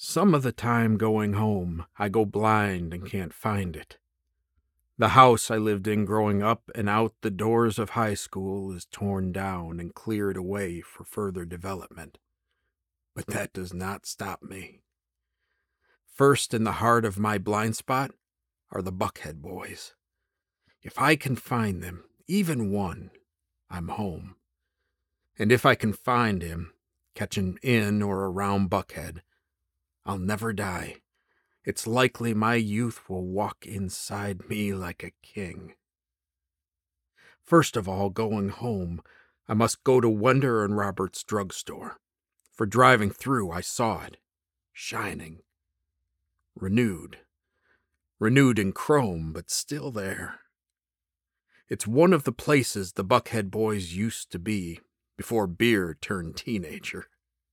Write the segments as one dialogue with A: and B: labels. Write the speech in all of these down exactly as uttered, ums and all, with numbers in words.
A: Some of the time going home, I go blind and can't find it. The house I lived in growing up and out the doors of high school is torn down and cleared away for further development. But that does not stop me. First in the heart of my blind spot are the Buckhead boys. If I can find them, even one, I'm home. And if I can find him, catch him in or around Buckhead, I'll never die. It's likely my youth will walk inside me like a king. First of all, going home, I must go to Wender and Robert's drugstore. For driving through, I saw it, shining, renewed, renewed in chrome, but still there. It's one of the places the Buckhead boys used to be before beer turned teenager.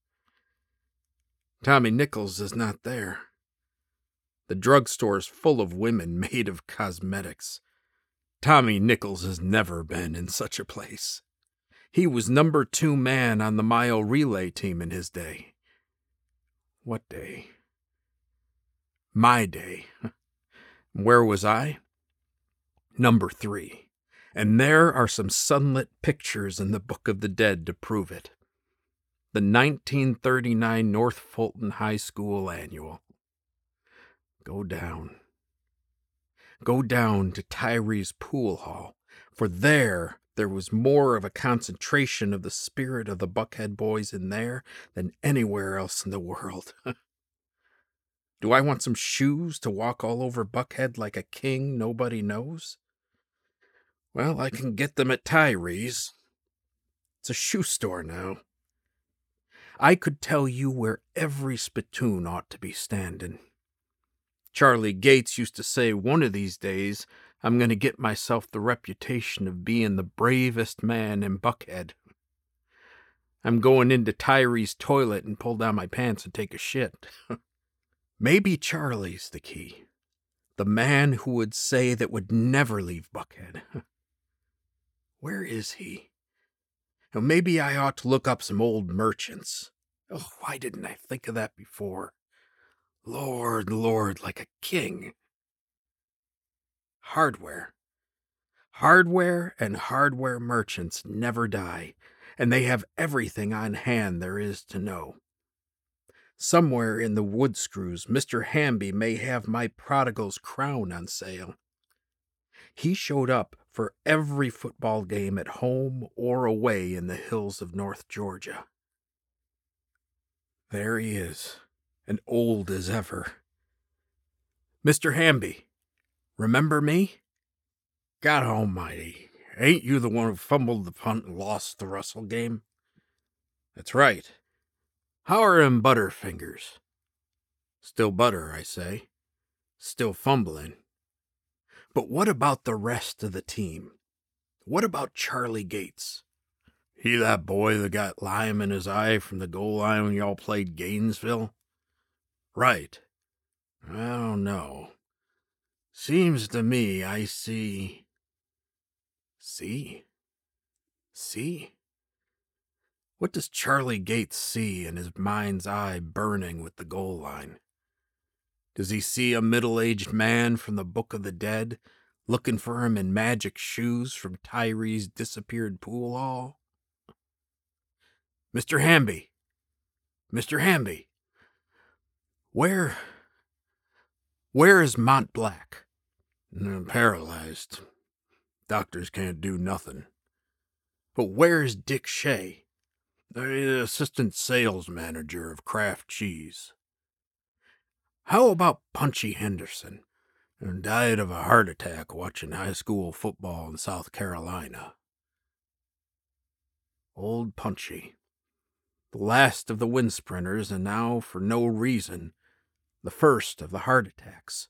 A: Tommy Nichols is not there. The drugstore's full of women made of cosmetics. Tommy Nichols has never been in such a place. He was number two man on the mile relay team in his day. What day? My day. Where was I? Number three. And there are some sunlit pictures in the Book of the Dead to prove it. The nineteen thirty-nine North Fulton High School Annual. Go down. Go down to Tyree's pool hall, for there there was more of a concentration of the spirit of the Buckhead boys in there than anywhere else in the world. Do I want some shoes to walk all over Buckhead like a king nobody knows? Well, I can get them at Tyree's. It's a shoe store now. I could tell you where every spittoon ought to be standing. Charlie Gates used to say one of these days I'm going to get myself the reputation of being the bravest man in Buckhead. I'm going into Tyree's toilet and pull down my pants and take a shit. Maybe Charlie's the key. The man who would say that would never leave Buckhead. Where is he? Now maybe I ought to look up some old merchants. Oh, why didn't I think of that before? Lord, Lord, like a king. Hardware. Hardware and hardware merchants never die, and they have everything on hand there is to know. Somewhere in the wood screws, Mister Hamby may have my prodigal's crown on sale. He showed up for every football game at home or away in the hills of North Georgia. There he is, and old as ever. Mister Hamby, remember me? God almighty, ain't you the one who fumbled the punt and lost the Russell game? That's right. How are them Butterfingers? Still butter, I say. Still fumbling. But what about the rest of the team? What about Charlie Gates? He that boy that got lime in his eye from the goal line when y'all played Gainesville? Right. I don't know. Seems to me I see... See? See? What does Charlie Gates see in his mind's eye burning with the goal line? Does he see a middle-aged man from the Book of the Dead looking for him in magic shoes from Tyree's disappeared pool hall? Mister Hamby! Mister Hamby! Where... Where is Mont Black? Paralyzed. Doctors can't do nothing. But where is Dick Shea? The assistant sales manager of Kraft Cheese. How about Punchy Henderson? Died of a heart attack watching high school football in South Carolina. Old Punchy. The last of the wind sprinters, and now, for no reason, the first of the heart attacks.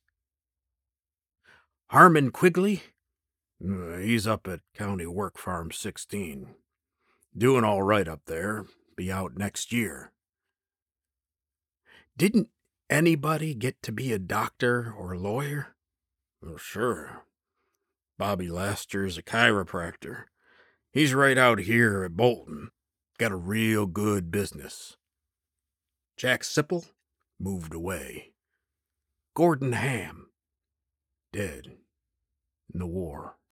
A: Harmon Quigley? He's up at County Work Farm sixteen. Doing all right up there. Be out next year. Didn't anybody get to be a doctor or lawyer? Well, sure. Bobby Laster's a chiropractor. He's right out here at Bolton. Got a real good business. Jack Sipple? moved away. Gordon Ham, dead in the war.